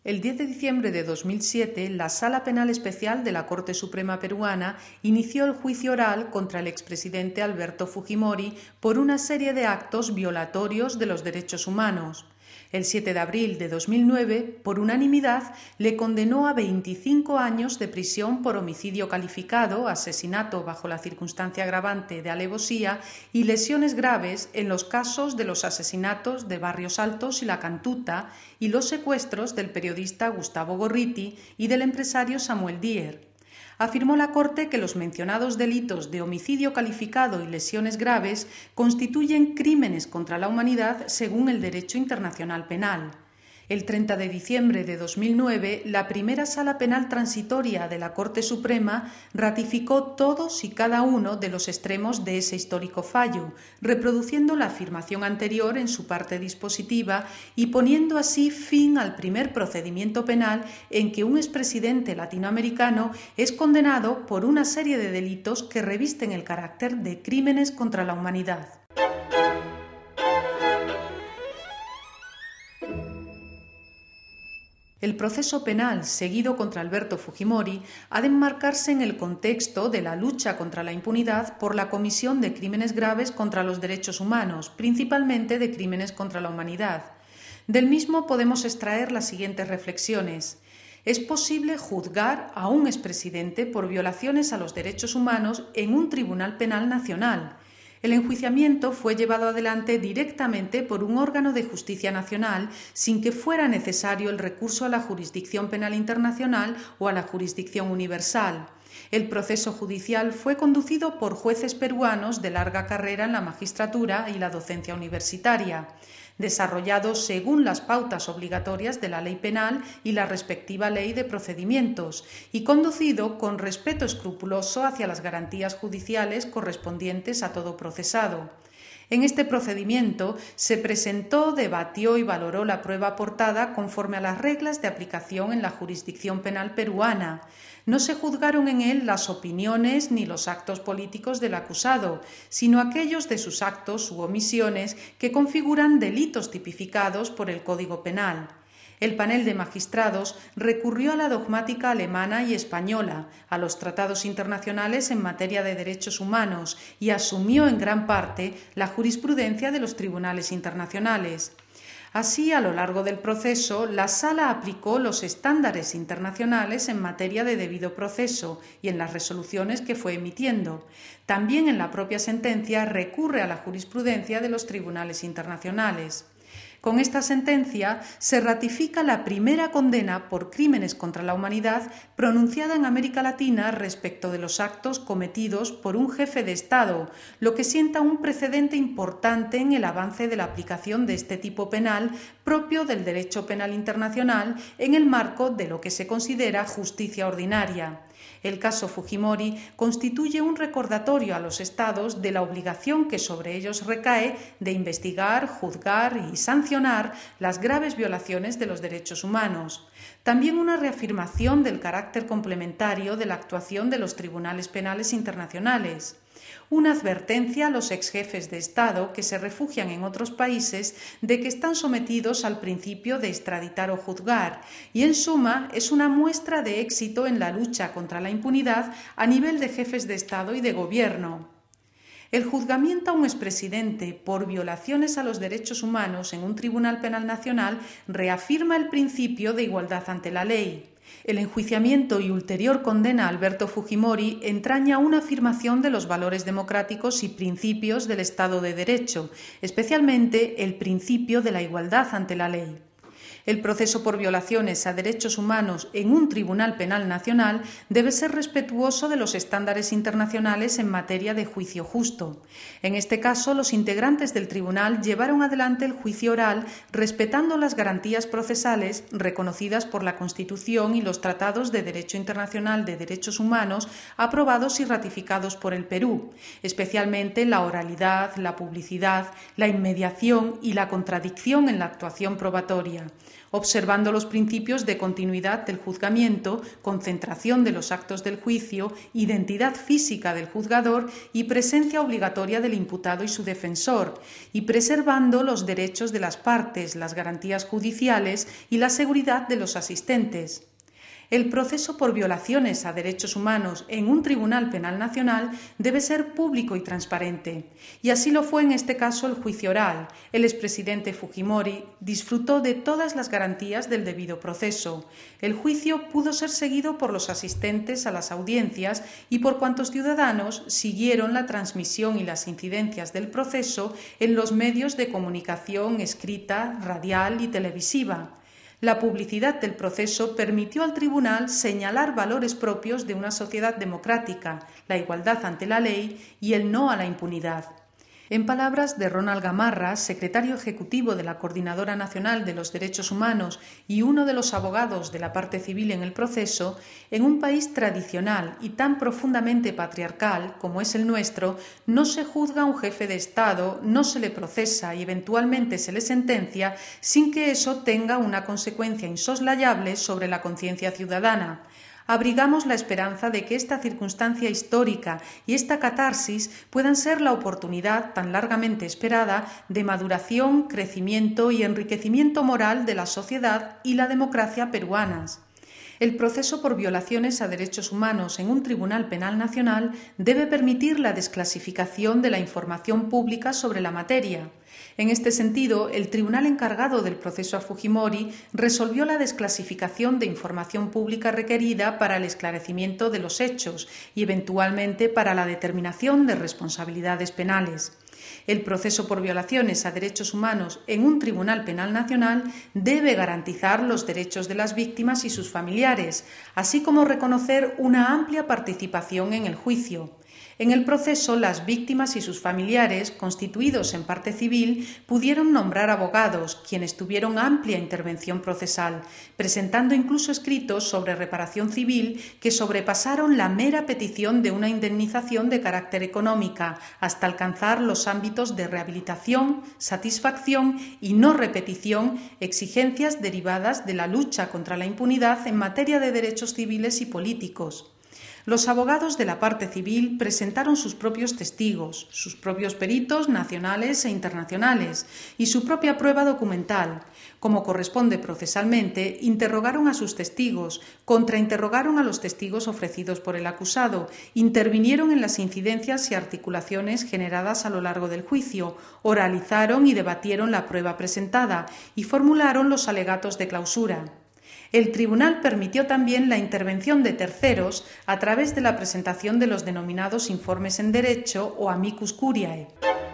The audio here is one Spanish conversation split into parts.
El 10 de diciembre de 2007, la Sala Penal Especial de la Corte Suprema peruana inició el juicio oral contra el expresidente Alberto Fujimori por una serie de actos violatorios de los derechos humanos. El 7 de abril de 2009, por unanimidad, le condenó a 25 años de prisión por homicidio calificado, asesinato bajo la circunstancia agravante de alevosía y lesiones graves en los casos de los asesinatos de Barrios Altos y La Cantuta y los secuestros del periodista Gustavo Gorriti y del empresario Samuel Dier. Afirmó la Corte que los mencionados delitos de homicidio calificado y lesiones graves constituyen crímenes contra la humanidad según el derecho internacional penal. El 30 de diciembre de 2009, la primera Sala Penal Transitoria de la Corte Suprema ratificó todos y cada uno de los extremos de ese histórico fallo, reproduciendo la afirmación anterior en su parte dispositiva y poniendo así fin al primer procedimiento penal en que un expresidente latinoamericano es condenado por una serie de delitos que revisten el carácter de crímenes contra la humanidad. El proceso penal seguido contra Alberto Fujimori ha de enmarcarse en el contexto de la lucha contra la impunidad por la comisión de crímenes graves contra los derechos humanos, principalmente de crímenes contra la humanidad. Del mismo podemos extraer las siguientes reflexiones. ¿Es posible juzgar a un expresidente por violaciones a los derechos humanos en un tribunal penal nacional? El enjuiciamiento fue llevado adelante directamente por un órgano de justicia nacional sin que fuera necesario el recurso a la jurisdicción penal internacional o a la jurisdicción universal. El proceso judicial fue conducido por jueces peruanos de larga carrera en la magistratura y la docencia universitaria, desarrollado según las pautas obligatorias de la ley penal y la respectiva ley de procedimientos, y conducido con respeto escrupuloso hacia las garantías judiciales correspondientes a todo procesado. En este procedimiento se presentó, debatió y valoró la prueba aportada conforme a las reglas de aplicación en la jurisdicción penal peruana. No se juzgaron en él las opiniones ni los actos políticos del acusado, sino aquellos de sus actos u omisiones que configuran delitos tipificados por el Código Penal. El panel de magistrados recurrió a la dogmática alemana y española, a los tratados internacionales en materia de derechos humanos y asumió en gran parte la jurisprudencia de los tribunales internacionales. Así, a lo largo del proceso, la Sala aplicó los estándares internacionales en materia de debido proceso y en las resoluciones que fue emitiendo. También en la propia sentencia recurre a la jurisprudencia de los tribunales internacionales. Con esta sentencia se ratifica la primera condena por crímenes contra la humanidad pronunciada en América Latina respecto de los actos cometidos por un jefe de Estado, lo que sienta un precedente importante en el avance de la aplicación de este tipo penal propio del derecho penal internacional en el marco de lo que se considera justicia ordinaria. El caso Fujimori constituye un recordatorio a los Estados de la obligación que sobre ellos recae de investigar, juzgar y sancionar las graves violaciones de los derechos humanos. También una reafirmación del carácter complementario de la actuación de los tribunales penales internacionales. Una advertencia a los exjefes de Estado que se refugian en otros países de que están sometidos al principio de extraditar o juzgar y, en suma, es una muestra de éxito en la lucha contra la impunidad a nivel de jefes de Estado y de Gobierno. El juzgamiento a un expresidente por violaciones a los derechos humanos en un tribunal penal nacional reafirma el principio de igualdad ante la ley. El enjuiciamiento y ulterior condena a Alberto Fujimori entraña una afirmación de los valores democráticos y principios del Estado de Derecho, especialmente el principio de la igualdad ante la ley. El proceso por violaciones a derechos humanos en un tribunal penal nacional debe ser respetuoso de los estándares internacionales en materia de juicio justo. En este caso, los integrantes del tribunal llevaron adelante el juicio oral respetando las garantías procesales reconocidas por la Constitución y los tratados de Derecho Internacional de Derechos Humanos aprobados y ratificados por el Perú, especialmente la oralidad, la publicidad, la inmediación y la contradicción en la actuación probatoria. observando los principios de continuidad del juzgamiento, concentración de los actos del juicio, identidad física del juzgador y presencia obligatoria del imputado y su defensor, y preservando los derechos de las partes, las garantías judiciales y la seguridad de los asistentes. El proceso por violaciones a derechos humanos en un tribunal penal nacional debe ser público y transparente, y así lo fue en este caso el juicio oral. El expresidente Fujimori disfrutó de todas las garantías del debido proceso. El juicio pudo ser seguido por los asistentes a las audiencias y por cuantos ciudadanos siguieron la transmisión y las incidencias del proceso en los medios de comunicación escrita, radial y televisiva. La publicidad del proceso permitió al tribunal señalar valores propios de una sociedad democrática, la igualdad ante la ley y el no a la impunidad. En palabras de Ronald Gamarra, secretario ejecutivo de la Coordinadora Nacional de los Derechos Humanos y uno de los abogados de la parte civil en el proceso, en un país tradicional y tan profundamente patriarcal como es el nuestro, no se juzga a un jefe de Estado, no se le procesa y eventualmente se le sentencia sin que eso tenga una consecuencia insoslayable sobre la conciencia ciudadana. Abrigamos la esperanza de que esta circunstancia histórica y esta catarsis puedan ser la oportunidad tan largamente esperada de maduración, crecimiento y enriquecimiento moral de la sociedad y la democracia peruanas. El proceso por violaciones a derechos humanos en un tribunal penal nacional debe permitir la desclasificación de la información pública sobre la materia. En este sentido, el tribunal encargado del proceso a Fujimori resolvió la desclasificación de información pública requerida para el esclarecimiento de los hechos y, eventualmente, para la determinación de responsabilidades penales. El proceso por violaciones a derechos humanos en un tribunal penal nacional debe garantizar los derechos de las víctimas y sus familiares, así como reconocer una amplia participación en el juicio. En el proceso, las víctimas y sus familiares, constituidos en parte civil, pudieron nombrar abogados, quienes tuvieron amplia intervención procesal, presentando incluso escritos sobre reparación civil que sobrepasaron la mera petición de una indemnización de carácter económica, hasta alcanzar los ámbitos de rehabilitación, satisfacción y no repetición, exigencias derivadas de la lucha contra la impunidad en materia de derechos civiles y políticos. Los abogados de la parte civil presentaron sus propios testigos, sus propios peritos nacionales e internacionales y su propia prueba documental. Como corresponde procesalmente, interrogaron a sus testigos, contrainterrogaron a los testigos ofrecidos por el acusado, intervinieron en las incidencias y articulaciones generadas a lo largo del juicio, oralizaron y debatieron la prueba presentada y formularon los alegatos de clausura. El tribunal permitió también la intervención de terceros a través de la presentación de los denominados informes en derecho o amicus curiae.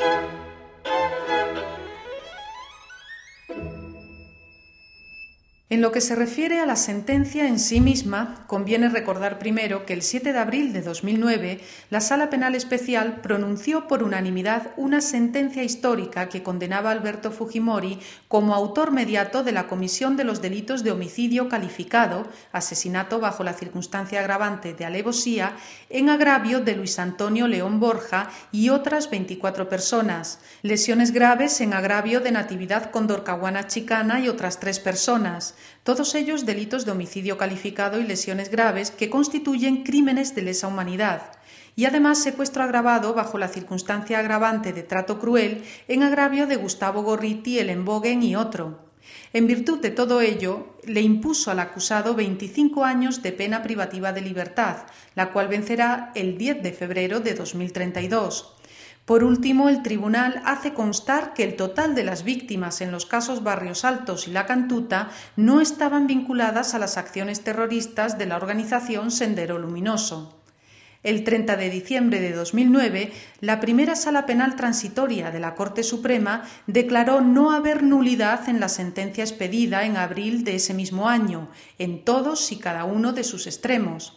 En lo que se refiere a la sentencia en sí misma, conviene recordar primero que el 7 de abril de 2009 la Sala Penal Especial pronunció por unanimidad una sentencia histórica que condenaba a Alberto Fujimori como autor mediato de la comisión de los delitos de homicidio calificado, asesinato bajo la circunstancia agravante de alevosía, en agravio de Luis Antonio León Borja y otras 24 personas, lesiones graves en agravio de Natividad Condorcahuana Chicana y otras 3 personas, todos ellos delitos de homicidio calificado y lesiones graves que constituyen crímenes de lesa humanidad, y además secuestro agravado bajo la circunstancia agravante de trato cruel en agravio de Gustavo Gorriti, Ellen Bogen y otro. En virtud de todo ello, le impuso al acusado 25 años de pena privativa de libertad, la cual vencerá el 10 de febrero de 2032. Por último, el tribunal hace constar que el total de las víctimas en los casos Barrios Altos y La Cantuta no estaban vinculadas a las acciones terroristas de la organización Sendero Luminoso. El 30 de diciembre de 2009, la primera Sala Penal Transitoria de la Corte Suprema declaró no haber nulidad en la sentencia expedida en abril de ese mismo año, en todos y cada uno de sus extremos.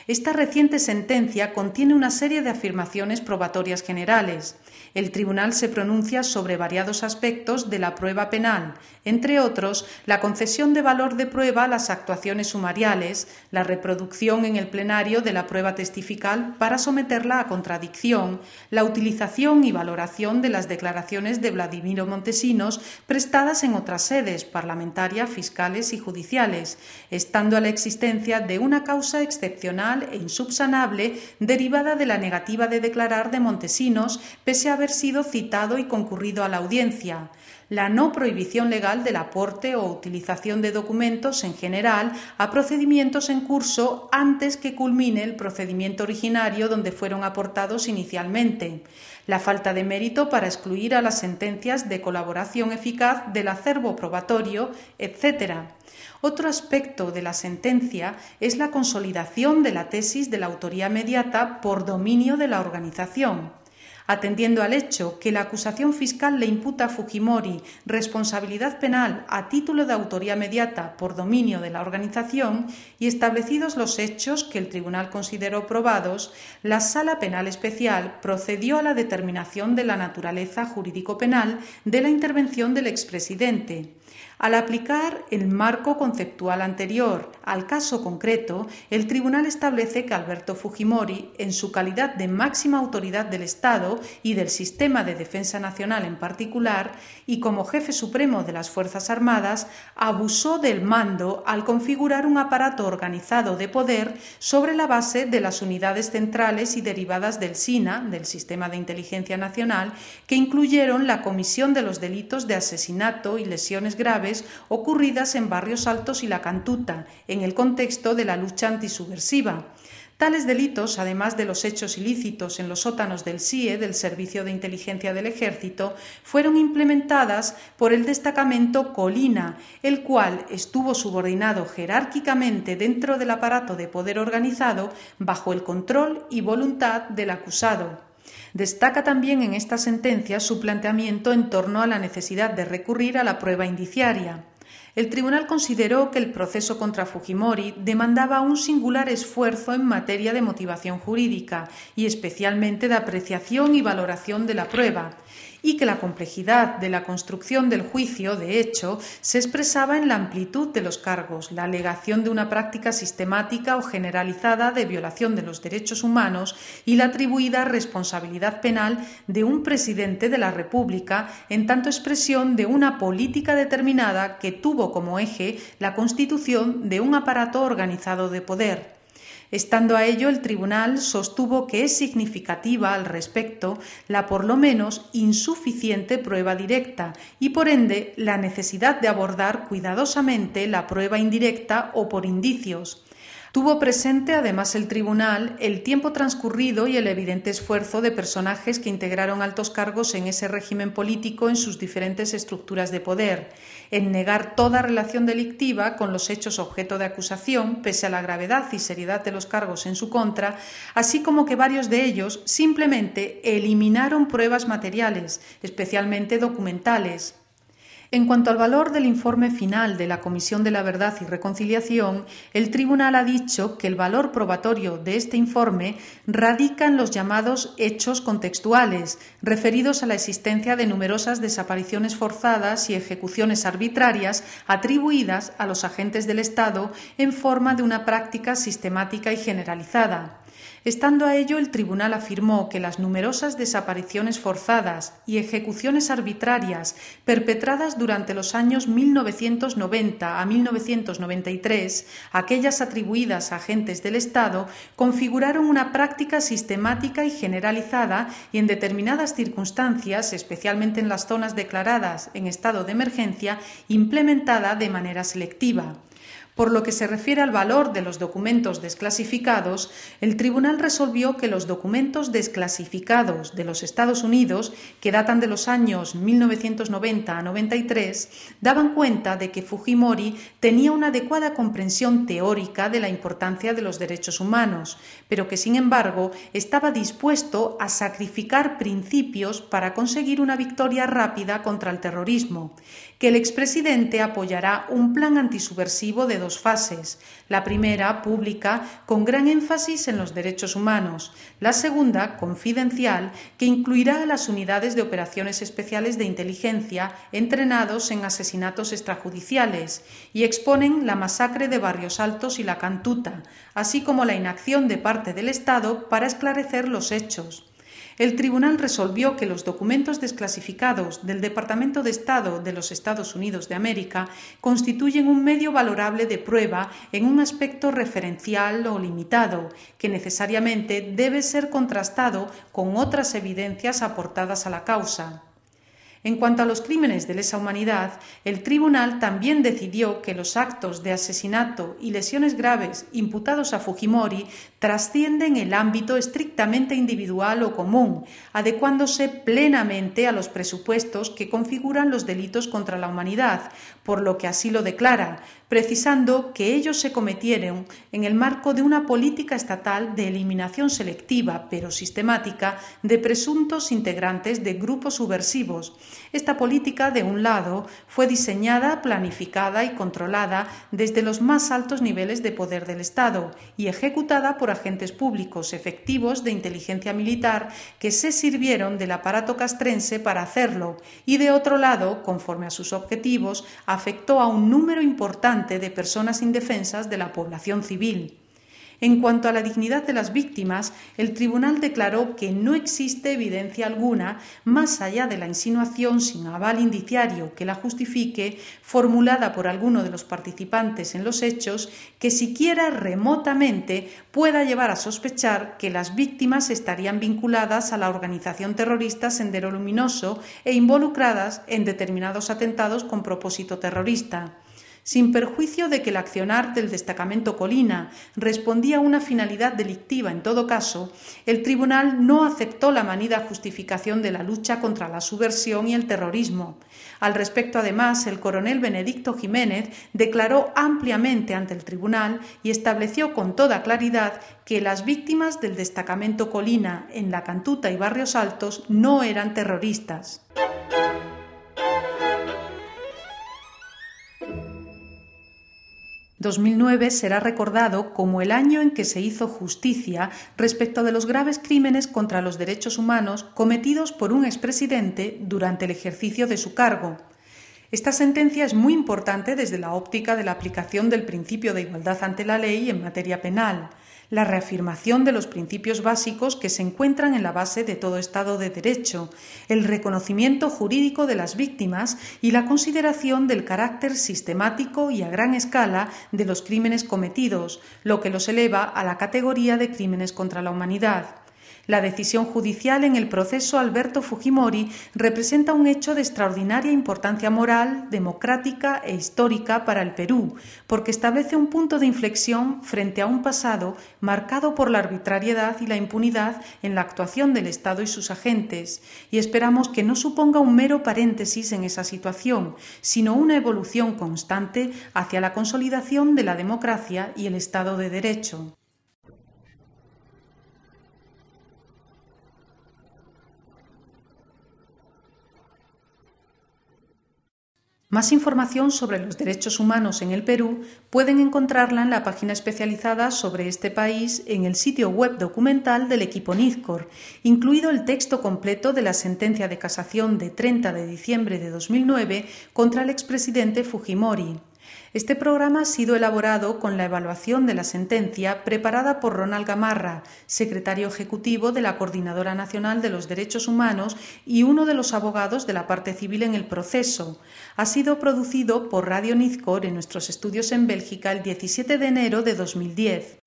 Esta reciente sentencia contiene una serie de afirmaciones probatorias generales. El tribunal se pronuncia sobre variados aspectos de la prueba penal, entre otros, la concesión de valor de prueba a las actuaciones sumariales, la reproducción en el plenario de la prueba testifical para someterla a contradicción, la utilización y valoración de las declaraciones de Vladimiro Montesinos prestadas en otras sedes parlamentaria, fiscales y judiciales, estando a la existencia de una causa excepcional e insubsanable derivada de la negativa de declarar de Montesinos pese a haber sido citado y concurrido a la audiencia, la no prohibición legal del aporte o utilización de documentos en general a procedimientos en curso antes que culmine el procedimiento originario donde fueron aportados inicialmente, la falta de mérito para excluir a las sentencias de colaboración eficaz del acervo probatorio, etc. Otro aspecto de la sentencia es la consolidación de la tesis de la autoría mediata por dominio de la organización. Atendiendo al hecho que la acusación fiscal le imputa a Fujimori responsabilidad penal a título de autoría mediata por dominio de la organización y establecidos los hechos que el tribunal consideró probados, la Sala Penal Especial procedió a la determinación de la naturaleza jurídico-penal de la intervención del expresidente. Al aplicar el marco conceptual anterior al caso concreto, el tribunal establece que Alberto Fujimori, en su calidad de máxima autoridad del Estado y del sistema de defensa nacional en particular, y como jefe supremo de las Fuerzas Armadas, abusó del mando al configurar un aparato organizado de poder sobre la base de las unidades centrales y derivadas del SINA, del Sistema de Inteligencia Nacional, que incluyeron la comisión de los delitos de asesinato y lesiones graves ocurridas en Barrios Altos y La Cantuta, en el contexto de la lucha antisubversiva. Tales delitos, además de los hechos ilícitos en los sótanos del SIE, del Servicio de Inteligencia del Ejército, fueron implementadas por el destacamento Colina, el cual estuvo subordinado jerárquicamente dentro del aparato de poder organizado bajo el control y voluntad del acusado. Destaca también en esta sentencia su planteamiento en torno a la necesidad de recurrir a la prueba indiciaria. El tribunal consideró que el proceso contra Fujimori demandaba un singular esfuerzo en materia de motivación jurídica y especialmente de apreciación y valoración de la prueba, y que la complejidad de la construcción del juicio, de hecho, se expresaba en la amplitud de los cargos, la alegación de una práctica sistemática o generalizada de violación de los derechos humanos y la atribuida responsabilidad penal de un presidente de la República en tanto expresión de una política determinada que tuvo como eje la constitución de un aparato organizado de poder. Estando a ello, el tribunal sostuvo que es significativa al respecto la por lo menos insuficiente prueba directa y, por ende, la necesidad de abordar cuidadosamente la prueba indirecta o por indicios. Tuvo presente, además, el tribunal el tiempo transcurrido y el evidente esfuerzo de personajes que integraron altos cargos en ese régimen político en sus diferentes estructuras de poder, en negar toda relación delictiva con los hechos objeto de acusación, pese a la gravedad y seriedad de los cargos en su contra, así como que varios de ellos simplemente eliminaron pruebas materiales, especialmente documentales. En cuanto al valor del informe final de la Comisión de la Verdad y Reconciliación, el tribunal ha dicho que el valor probatorio de este informe radica en los llamados hechos contextuales, referidos a la existencia de numerosas desapariciones forzadas y ejecuciones arbitrarias atribuidas a los agentes del Estado en forma de una práctica sistemática y generalizada. Estando a ello, el tribunal afirmó que las numerosas desapariciones forzadas y ejecuciones arbitrarias perpetradas durante los años 1990 a 1993, aquellas atribuidas a agentes del Estado, configuraron una práctica sistemática y generalizada y en determinadas circunstancias, especialmente en las zonas declaradas en estado de emergencia, implementada de manera selectiva. Por lo que se refiere al valor de los documentos desclasificados, el tribunal resolvió que los documentos desclasificados de los Estados Unidos, que datan de los años 1990 a 93, daban cuenta de que Fujimori tenía una adecuada comprensión teórica de la importancia de los derechos humanos, pero que, sin embargo, estaba dispuesto a sacrificar principios para conseguir una victoria rápida contra el terrorismo, que el expresidente apoyará un plan antisubversivo de 2 fases. La primera, pública, con gran énfasis en los derechos humanos. La segunda, confidencial, que incluirá a las unidades de operaciones especiales de inteligencia entrenados en asesinatos extrajudiciales y exponen la masacre de Barrios Altos y La Cantuta, así como la inacción de parte del Estado para esclarecer los hechos. El tribunal resolvió que los documentos desclasificados del Departamento de Estado de los Estados Unidos de América constituyen un medio valorable de prueba en un aspecto referencial o limitado, que necesariamente debe ser contrastado con otras evidencias aportadas a la causa. En cuanto a los crímenes de lesa humanidad, el tribunal también decidió que los actos de asesinato y lesiones graves imputados a Fujimori trascienden el ámbito estrictamente individual o común, adecuándose plenamente a los presupuestos que configuran los delitos contra la humanidad, por lo que así lo declara, precisando que ellos se cometieron en el marco de una política estatal de eliminación selectiva, pero sistemática, de presuntos integrantes de grupos subversivos. Esta política, de un lado, fue diseñada, planificada y controlada desde los más altos niveles de poder del Estado y ejecutada por agentes públicos efectivos de inteligencia militar que se sirvieron del aparato castrense para hacerlo, y de otro lado, conforme a sus objetivos, afectó a un número importante de personas indefensas de la población civil. En cuanto a la dignidad de las víctimas, el tribunal declaró que no existe evidencia alguna, más allá de la insinuación sin aval indiciario que la justifique, formulada por alguno de los participantes en los hechos, que siquiera remotamente pueda llevar a sospechar que las víctimas estarían vinculadas a la organización terrorista Sendero Luminoso e involucradas en determinados atentados con propósito terrorista. Sin perjuicio de que el accionar del destacamento Colina respondía a una finalidad delictiva en todo caso, el tribunal no aceptó la manida justificación de la lucha contra la subversión y el terrorismo. Al respecto, además, el coronel Benedicto Jiménez declaró ampliamente ante el tribunal y estableció con toda claridad que las víctimas del destacamento Colina en La Cantuta y Barrios Altos no eran terroristas. 2009 será recordado como el año en que se hizo justicia respecto de los graves crímenes contra los derechos humanos cometidos por un expresidente durante el ejercicio de su cargo. Esta sentencia es muy importante desde la óptica de la aplicación del principio de igualdad ante la ley en materia penal, la reafirmación de los principios básicos que se encuentran en la base de todo Estado de Derecho, el reconocimiento jurídico de las víctimas y la consideración del carácter sistemático y a gran escala de los crímenes cometidos, lo que los eleva a la categoría de crímenes contra la humanidad. La decisión judicial en el proceso Alberto Fujimori representa un hecho de extraordinaria importancia moral, democrática e histórica para el Perú, porque establece un punto de inflexión frente a un pasado marcado por la arbitrariedad y la impunidad en la actuación del Estado y sus agentes, y esperamos que no suponga un mero paréntesis en esa situación, sino una evolución constante hacia la consolidación de la democracia y el Estado de Derecho. Más información sobre los derechos humanos en el Perú pueden encontrarla en la página especializada sobre este país en el sitio web documental del equipo Nizcor, incluido el texto completo de la sentencia de casación de 30 de diciembre de 2009 contra el expresidente Fujimori. Este programa ha sido elaborado con la evaluación de la sentencia preparada por Ronald Gamarra, secretario ejecutivo de la Coordinadora Nacional de los Derechos Humanos y uno de los abogados de la parte civil en el proceso. Ha sido producido por Radio Nizcor en nuestros estudios en Bélgica el 17 de enero de 2010.